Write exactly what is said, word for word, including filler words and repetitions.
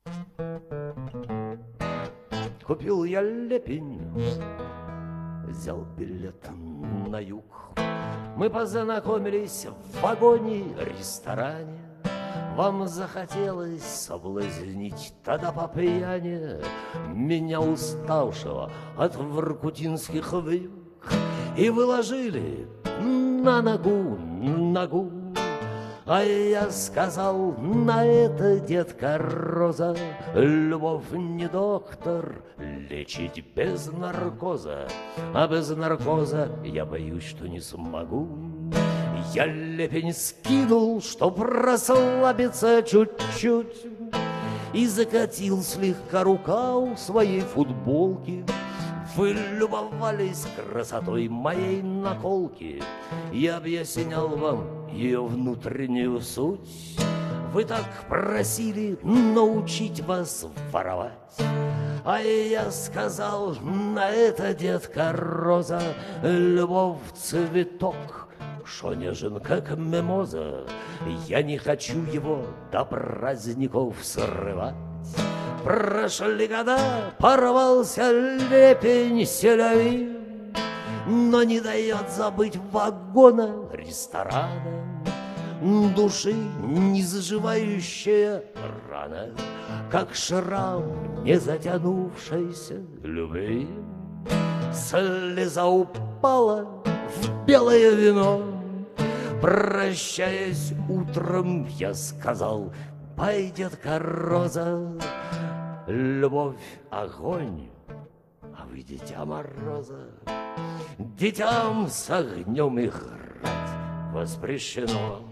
Купил я лепень, взял билет на юг. Мы познакомились в вагоне-ресторане. Вам захотелось соблазнить тогда по пьяни меня, уставшего от воркутинских вьюг, и выложили на ногу ногу. А я сказал на это, детка Роза, любовь не доктор, лечить без наркоза, а без наркоза я боюсь, что не смогу. Я лепень скинул, чтоб расслабиться чуть-чуть, и закатил слегка рукав своей футболки. Вы любовались красотой моей наколки, я объяснял вам ее внутреннюю суть. Вы так просили научить вас воровать, а я сказал на это, детка Роза, любовь цветок, шо нежен, как мимоза. Я не хочу его до праздников срывать. Прошли года, порвался лепень селяви, но не дает забыть вагона, ресторана, души не заживающая рана, как шрам не затянувшейся любви. Слеза упала в белое вино. Прощаясь утром, я сказал: пой, детка Роза, любовь — огонь, а вы — дитя мороза. Детям с огнем играть воспрещено.